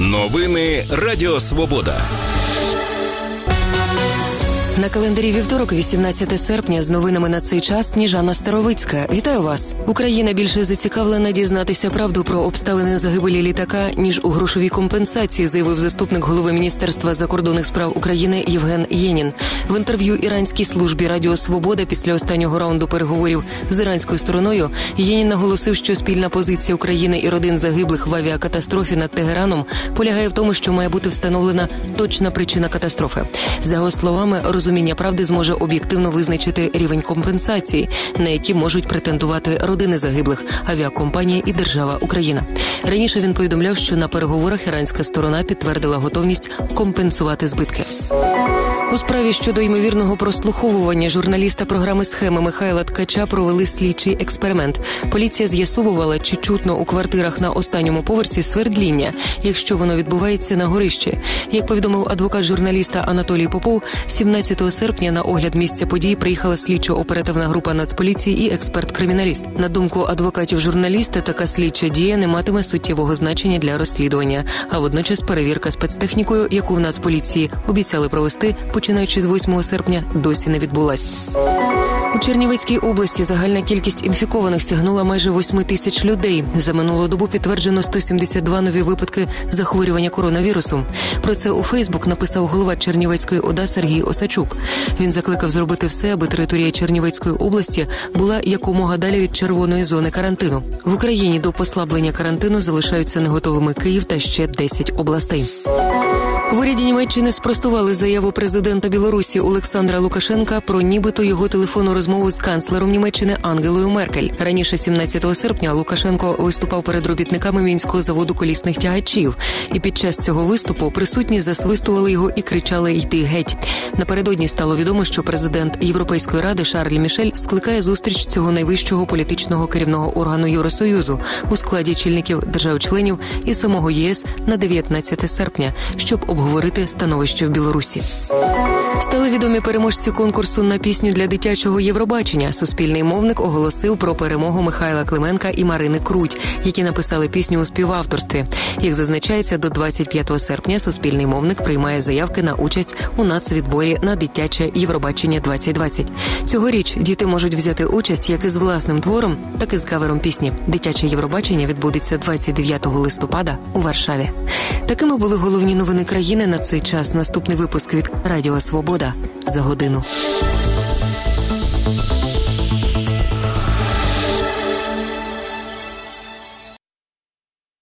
Новини Радіо Свобода. На календарі вівторок, 18 серпня, з новинами на цей час Сніжана Старовицька. Вітаю вас! Україна більше зацікавлена дізнатися правду про обставини загибелі літака, ніж у грошовій компенсації, заявив заступник голови Міністерства закордонних справ України Євген Єнін. В інтерв'ю іранській службі Радіо Свобода після останнього раунду переговорів з іранською стороною Єнін наголосив, що спільна позиція України і родин загиблих в авіакатастрофі над Тегераном полягає в тому, що має бути встановлена точна причина катастрофи. За його словами, розуміння правди зможе об'єктивно визначити рівень компенсації, на які можуть претендувати родини загиблих, авіакомпанія і держава Україна. Раніше він повідомляв, що на переговорах іранська сторона підтвердила готовність компенсувати збитки. У справі щодо ймовірного прослуховування журналіста програми «Схеми» Михайла Ткача провели слідчий експеримент. Поліція з'ясовувала, чи чутно у квартирах на останньому поверсі свердління, якщо воно відбувається на горищі. Як повідомив адвокат журналіста Анатолій Попов, 17 серпня на огляд місця події приїхала слідчо-оперативна група Нацполіції і експерт-криміналіст. На думку адвокатів журналіста, така слідча дія не матиме суттєвого значення для розслідування, а водночас перевірка спецтехнікою, яку в Нацполіції обіцяли провести, починаючи з 8 серпня, досі не відбулась. У Чернівецькій області загальна кількість інфікованих сягнула майже 8 тисяч людей. За минулу добу підтверджено 172 нові випадки захворювання коронавірусом. Про це у Фейсбук написав голова Чернівецької ОДА Сергій Осачук. Він закликав зробити все, аби територія Чернівецької області була якомога далі від червоної зони карантину. В Україні до послаблення карантину залишаються неготовими Київ та ще 10 областей. В уряді Німеччини спростували заяву президента Білорусі Олександра Лукашенка про нібито його телефонну розмову з канцлером Німеччини Ангелою Меркель. Раніше, 17 серпня, Лукашенко виступав перед робітниками Мінського заводу колісних тягачів. І під час цього виступу присутні засвистували його і кричали «Йди геть». Напередодні стало відомо, що президент Європейської ради Шарль Мішель скликає зустріч цього найвищого політичного керівного органу Євросоюзу у складі чільників держав-членів і самого ЄС на 19 серпня, щоб обговорити становище в Білорусі. Стали відомі переможці конкурсу на пісню для дитячого Євробачення. Суспільний мовник оголосив про перемогу Михайла Клименка і Марини Круть, які написали пісню у співавторстві. Як зазначається, до 25 серпня Суспільний мовник приймає заявки на участь у нацвідборі на дитяче Євробачення 2020. Цьогоріч діти можуть взяти участь як із власним твором, так і з кавером пісні. Дитяче Євробачення відбудеться 29 листопада у Варшаві. Такими були головні новини країни на цей час. Наступний випуск від Радіо Свобода за годину.